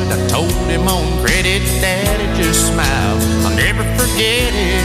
I told him on credit, Daddy just smiled. I'll never forget it.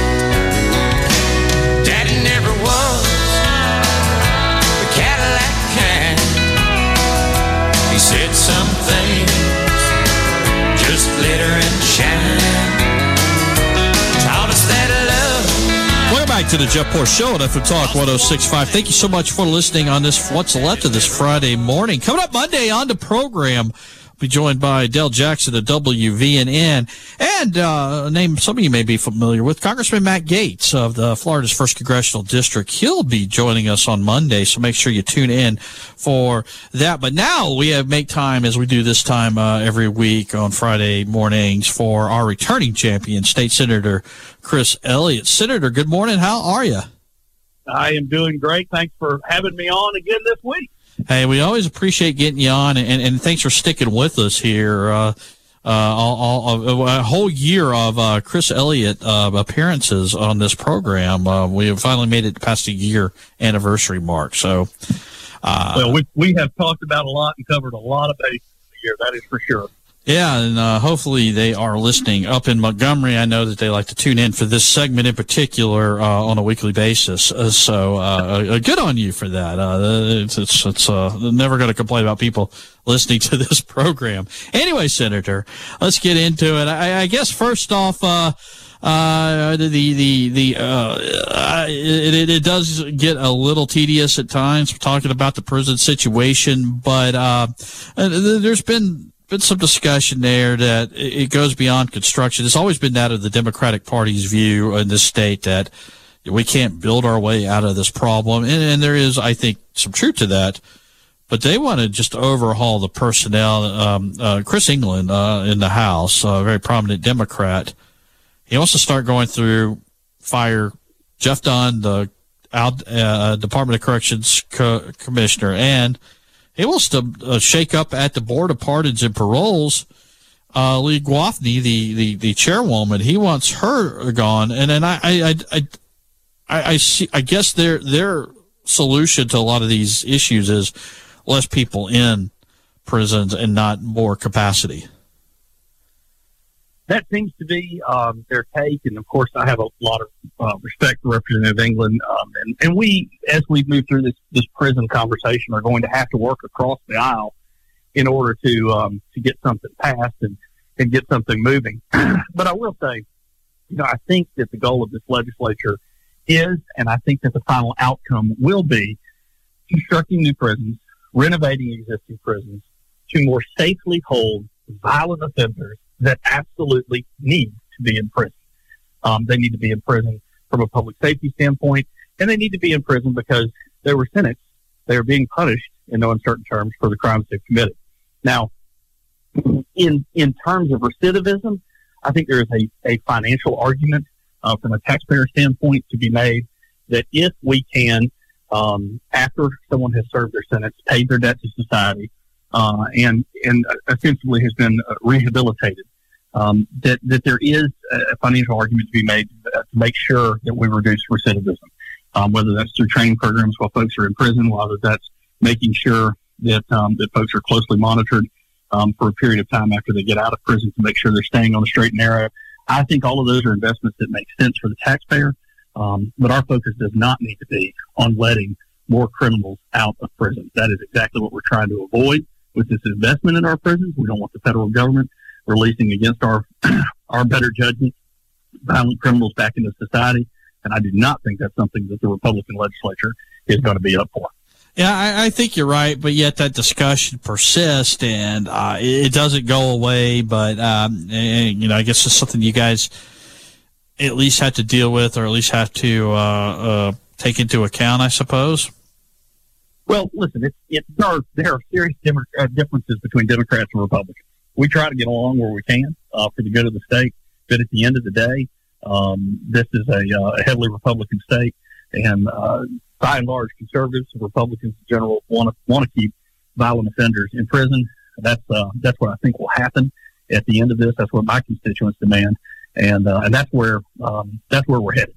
Daddy never was the Cadillac kind. He said some things just glitter and shine. Taught us that love. Welcome back to the Jeff Porsche Show at FM Talk 106.5. Thank you so much for listening on this what's left of this Friday morning. Coming up Monday on the program, we'll be joined by Dale Jackson of WVNN and a name some of you may be familiar with, Congressman Matt Gaetz of the Florida's 1st Congressional District. He'll be joining us on Monday, so make sure you tune in for that. But now we have make time, as we do this time every week on Friday mornings, for our returning champion, State Senator Chris Elliott. Senator, good morning. How are you? I am doing great. Thanks for having me on again this week. Hey, we always appreciate getting you on, and thanks for sticking with us here. A whole year of Chris Elliott appearances on this program. We have finally made it past a year anniversary mark. So, well, we have talked about a lot and covered a lot of bases this year. That is for sure. Yeah, and hopefully they are listening up in Montgomery. I know that they like to tune in for this segment in particular on a weekly basis. So good on you for that. It's never going to complain about people listening to this program. Anyway, Senator, let's get into it. I guess first off, it does get a little tedious at times talking about the prison situation, but there's been some discussion there that it goes beyond construction. It's always been that of the Democratic Party's view in this state that we can't build our way out of this problem. And there is, I think, some truth to that. But they want to just overhaul the personnel. Chris England in the House, a very prominent Democrat, he wants to start going through, fire Jeff Dunn, the Department of Corrections Commissioner, and he wants to shake up at the Board of Pardons and Paroles. Lee Gwafney, the chairwoman, he wants her gone. And then I see. I guess their solution to a lot of these issues is less people in prisons and not more capacity. That seems to be their take, and of course, I have a lot of respect for Representative England. And we, as we move through this prison conversation, are going to have to work across the aisle in order to get something passed and get something moving. But I will say, I think that the goal of this legislature is, and I think that the final outcome will be, constructing new prisons, renovating existing prisons to more safely hold violent offenders that absolutely need to be in prison. They need to be in prison from a public safety standpoint, and they need to be in prison because they were sentenced. They are being punished in no uncertain terms for the crimes they've committed. Now, in terms of recidivism, I think there is a financial argument from a taxpayer standpoint to be made that if we can, after someone has served their sentence, paid their debt to society, and essentially has been rehabilitated, that there is a financial argument to be made to make sure that we reduce recidivism, whether that's through training programs while folks are in prison, whether that's making sure that folks are closely monitored for a period of time after they get out of prison to make sure they're staying on the straight and narrow. I think all of those are investments that make sense for the taxpayer, but our focus does not need to be on letting more criminals out of prison. That is exactly what we're trying to avoid with this investment in our prisons. We don't want the federal government releasing against our better judgment violent criminals back into society, and I do not think that's something that the Republican legislature is going to be up for. Yeah, I think you're right, but yet that discussion persists, and it doesn't go away. But I guess it's something you guys at least have to deal with, or at least have to take into account, I suppose. Well, listen, there are serious differences between Democrats and Republicans. We try to get along where we can for the good of the state, but at the end of the day, this is a heavily Republican state, and by and large, conservatives and Republicans in general want to keep violent offenders in prison. That's what I think will happen at the end of this. That's what my constituents demand, and that's where we're headed.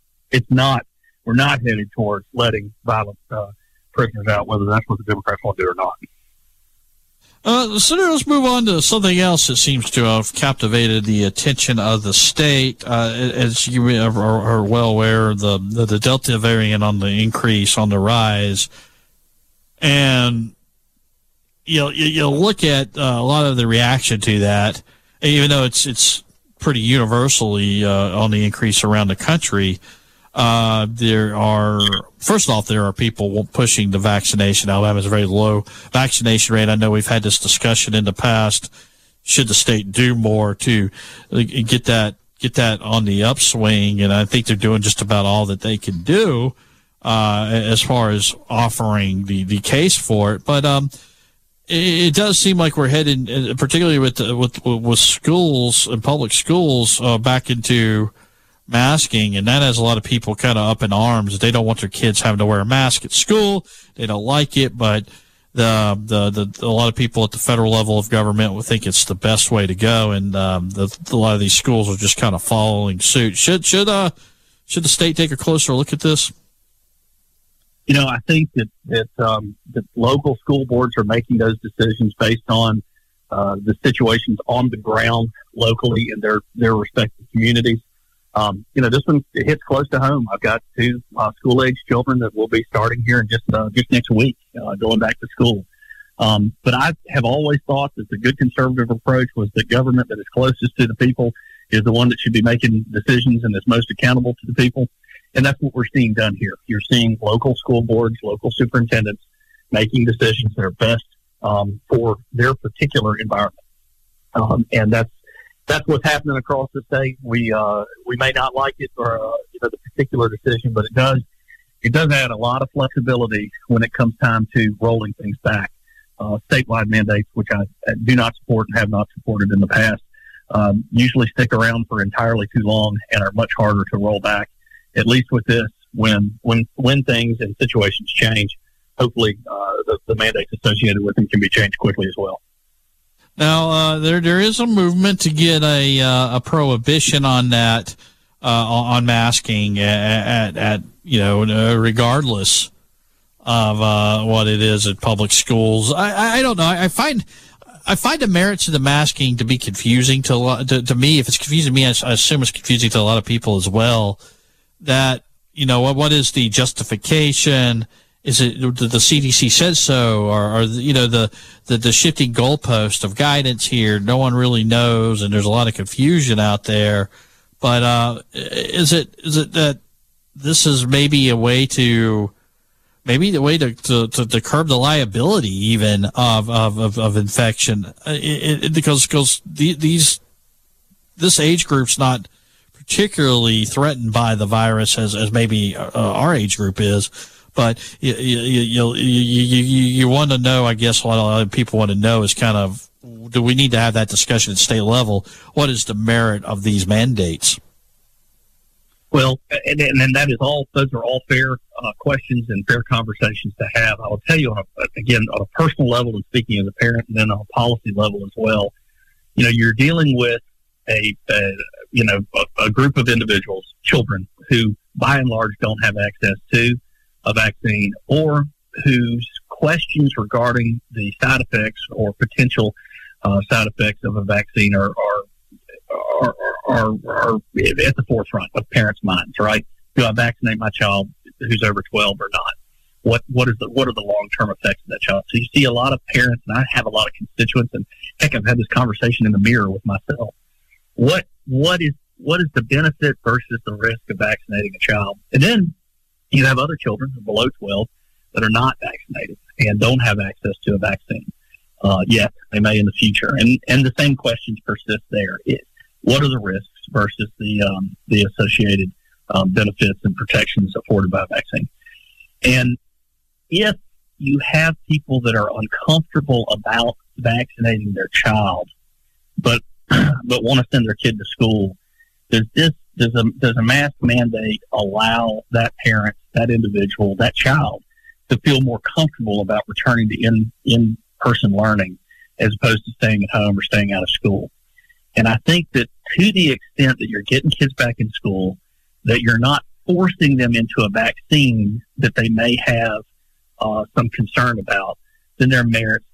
We're not headed towards letting violent prisoners out, whether that's what the Democrats want to do or not. Senator, let's move on to something else that seems to have captivated the attention of the state. As you are well aware, the Delta variant on the increase, on the rise. And you look at a lot of the reaction to that, even though it's pretty universally on the increase around the country. There are people pushing the vaccination. Alabama has a very low vaccination rate. I know we've had this discussion in the past. Should the state do more to get that on the upswing? And I think they're doing just about all that they can do as far as offering the case for it. But it does seem like we're heading, particularly with schools and public schools, back into masking, and that has a lot of people kind of up in arms. They don't want their kids having to wear a mask at school. They don't like it, but a lot of people at the federal level of government will think it's the best way to go, and a lot of these schools are just kind of following suit. Should the state take a closer look at this? I think that local school boards are making those decisions based on the situations on the ground locally in their respective communities. This one hits close to home. I've got two school-age children that will be starting here in just next week, going back to school. But I have always thought that the good conservative approach was that government that is closest to the people is the one that should be making decisions and is most accountable to the people. And that's what we're seeing done here. You're seeing local school boards, local superintendents making decisions that are best for their particular environment. And that's what's happening across the state. We may not like it or the particular decision, but it does add a lot of flexibility when it comes time to rolling things back. Statewide mandates, which I do not support and have not supported in the past, usually stick around for entirely too long and are much harder to roll back. At least with this, when things and situations change, hopefully the mandates associated with them can be changed quickly as well. Now, there is a movement to get a prohibition on that, on masking at regardless of what it is at public schools. I don't know. I find the merits of the masking to be confusing to me. If it's confusing me, I assume it's confusing to a lot of people as well. That what is the justification? Is it the CDC says so, or the shifting goalpost of guidance here? No one really knows, and there's a lot of confusion out there. But is it that this is maybe the way to curb the liability even of infection? Because this age group's not particularly threatened by the virus as maybe our age group is. But you want to know, I guess what a lot of people want to know is kind of, do we need to have that discussion at state level? What is the merit of these mandates? Well, and that is those are all fair questions and fair conversations to have. I will tell you, on a personal level and speaking as a parent, and then on a policy level as well, you're dealing with a group of individuals, children, who by and large don't have access to a vaccine, or whose questions regarding the side effects or potential side effects of a vaccine are at the forefront of parents' minds. Right? Do I vaccinate my child who's over 12 or not? What are the long-term effects of that child? So you see a lot of parents, and I have a lot of constituents, and heck, I've had this conversation in the mirror with myself. What is the benefit versus the risk of vaccinating a child? And then you have other children below 12 that are not vaccinated and don't have access to a vaccine yet. They may in the future. And the same questions persist there. What are the risks versus the associated benefits and protections afforded by a vaccine? And if you have people that are uncomfortable about vaccinating their child, but want to send their kid to school, does a mask mandate allow that parent, that individual, that child to feel more comfortable about returning to in-person learning as opposed to staying at home or staying out of school? And I think that to the extent that you're getting kids back in school, that you're not forcing them into a vaccine that they may have some concern about, then there are merits to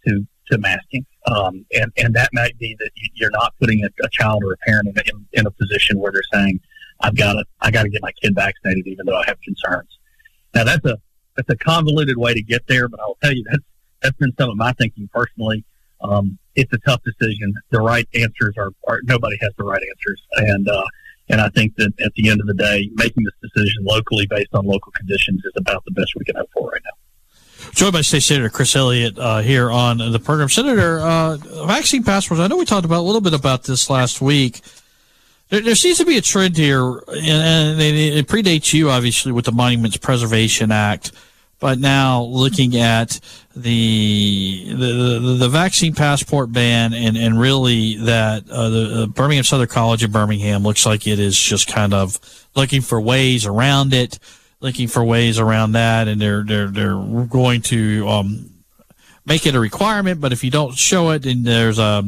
masking, and that might be that you're not putting a child or a parent in a position where they're saying, I got to get my kid vaccinated, even though I have concerns. Now that's a convoluted way to get there, but I'll tell you that's been some of my thinking personally. It's a tough decision. The right answers are nobody has the right answers, and I think that at the end of the day, making this decision locally based on local conditions is about the best we can hope for right now. Joined by State Senator Chris Elliott here on the program. Senator, vaccine passports, I know we talked about a little bit about this last week. There seems to be a trend here, and it predates you, obviously, with the Monuments Preservation Act, but now looking at the vaccine passport ban and really that the Birmingham Southern College in Birmingham looks like it is just kind of looking for ways around it. Looking for ways around that, and they're going to make it a requirement. But if you don't show it, then there's a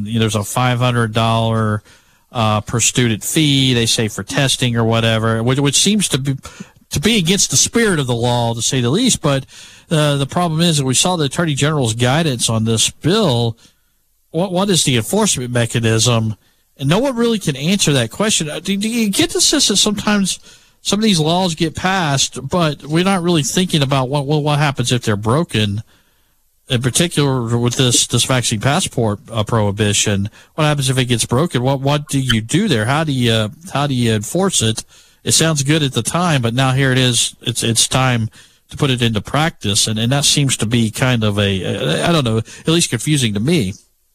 $500 per student fee. They say for testing or whatever, which seems to be against the spirit of the law, to say the least. But the problem is that we saw the Attorney General's guidance on this bill. What is the enforcement mechanism? And no one really can answer that question. Do you get the sense that sometimes some of these laws get passed, but we're not really thinking about what happens if they're broken? In particular, with this vaccine passport prohibition, what happens if it gets broken? What do you do there? How do you enforce it? It sounds good at the time, but now here it is. It's time to put it into practice, and that seems to be kind of I don't know, at least confusing to me.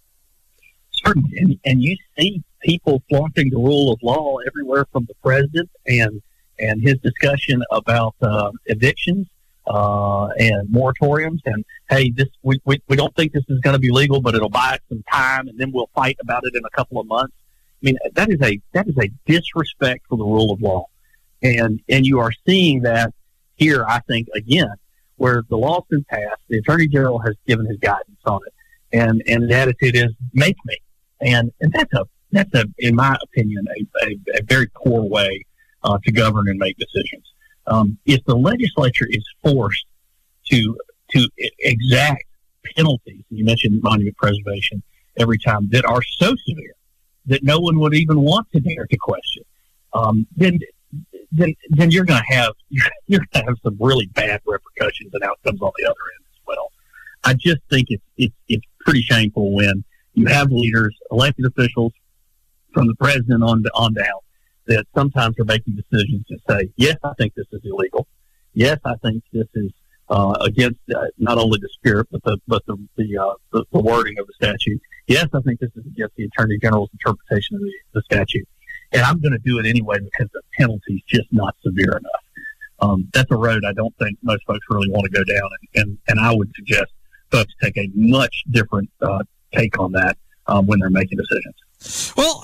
Certainly, and you see people flaunting the rule of law everywhere, from the president and his discussion about evictions and moratoriums, and hey, we don't think this is going to be legal, but it'll buy us some time, and then we'll fight about it in a couple of months. I mean, that is a disrespect for the rule of law, and you are seeing that here. I think again, where the law's been passed, the Attorney General has given his guidance on it, and the attitude is make me, and that's a in my opinion a very poor way to govern and make decisions. If the legislature is forced to exact penalties, and you mentioned monument preservation every time, that are so severe that no one would even want to dare to question, then you're going to have some really bad repercussions and outcomes on the other end as well. I just think it's pretty shameful when you have leaders, elected officials, from the president on down, that sometimes are making decisions to say, yes, I think this is illegal. Yes, I think this is against not only the spirit but the wording of the statute. Yes, I think this is against the Attorney General's interpretation of the statute, and I'm going to do it anyway because the penalty's just not severe enough. That's a road I don't think most folks really want to go down, and I would suggest folks take a much different take on that when they're making decisions. Well,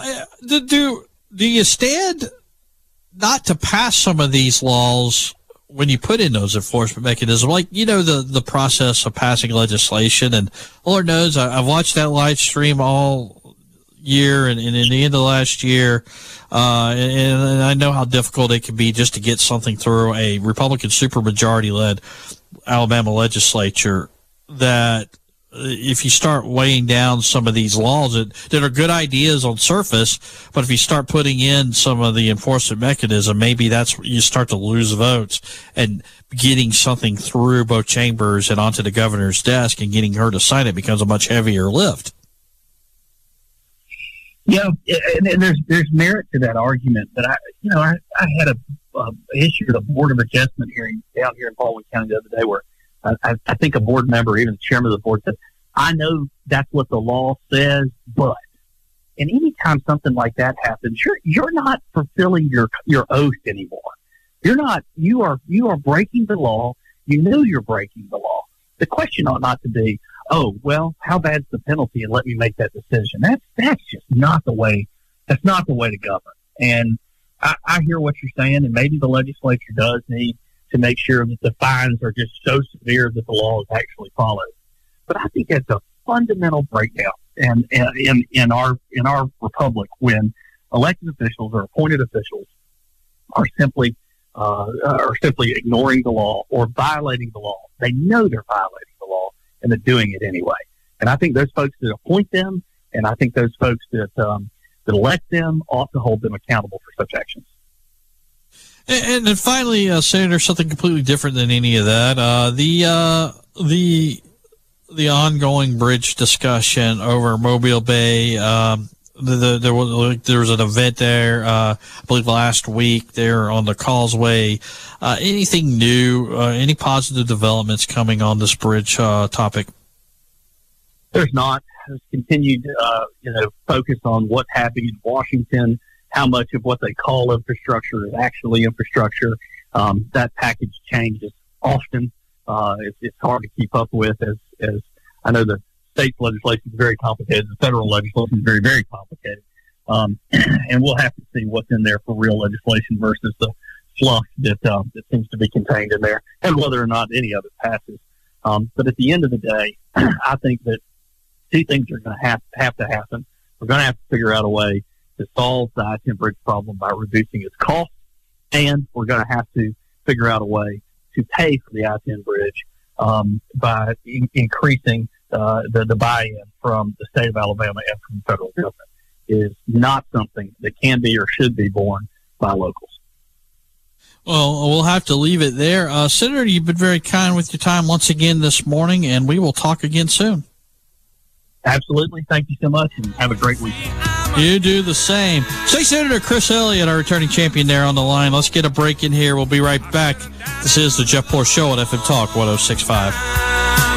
do you stand not to pass some of these laws when you put in those enforcement mechanisms? Like, the process of passing legislation, and Lord knows I've watched that live stream all year and in the end of last year, and I know how difficult it can be just to get something through a Republican supermajority-led Alabama legislature, that if you start weighing down some of these laws that are good ideas on surface, but if you start putting in some of the enforcement mechanism, maybe that's where you start to lose votes, and getting something through both chambers and onto the governor's desk and getting her to sign it becomes a much heavier lift. Yeah, and there's merit to that argument. But I had a issue at a Board of Adjustment hearing down here in Baldwin County the other day where I think a board member, even the chairman of the board, said, I know that's what the law says, but, and anytime something like that happens, you're not fulfilling your oath anymore. You are breaking the law. You know you're breaking the law. The question ought not to be, oh, well, how bad's the penalty, and let me make that decision. That's just not the way. That's not the way to govern. And I hear what you're saying, and maybe the legislature does need to make sure that the fines are just so severe that the law is actually followed. But I think that's a fundamental breakdown in our republic when elected officials or appointed officials are simply ignoring the law or violating the law. They know they're violating the law, and they're doing it anyway. And I think those folks that appoint them, and I think those folks that elect them ought to hold them accountable for such actions. And then finally, Senator, something completely different than any of that. The ongoing bridge discussion over Mobile Bay. There was an event there, I believe last week there on the Causeway. Anything new? Any positive developments coming on this bridge topic? There's not. There's continued, focus on what's happening in Washington. How much of what they call infrastructure is actually infrastructure. That package changes often. It's hard to keep up with, as I know the state legislation is very complicated. The federal legislation is very, very complicated. And we'll have to see what's in there for real legislation versus the fluff that seems to be contained in there, and whether or not any of it passes. But at the end of the day, I think that two things are going to have to happen. We're going to have to figure out a way to solve the I-10 bridge problem by reducing its cost, and we're going to have to figure out a way to pay for the I-10 bridge by increasing the buy-in from the state of Alabama and from the federal government. It is not something that can be or should be borne by locals. Well, we'll have to leave it there. Senator, you've been very kind with your time once again this morning, and we will talk again soon. Absolutely. Thank you so much, and have a great weekend. You do the same. State Senator Chris Elliott, our returning champion, there on the line. Let's get a break in here. We'll be right back. This is the Jeff Poor Show at FM Talk 106.5.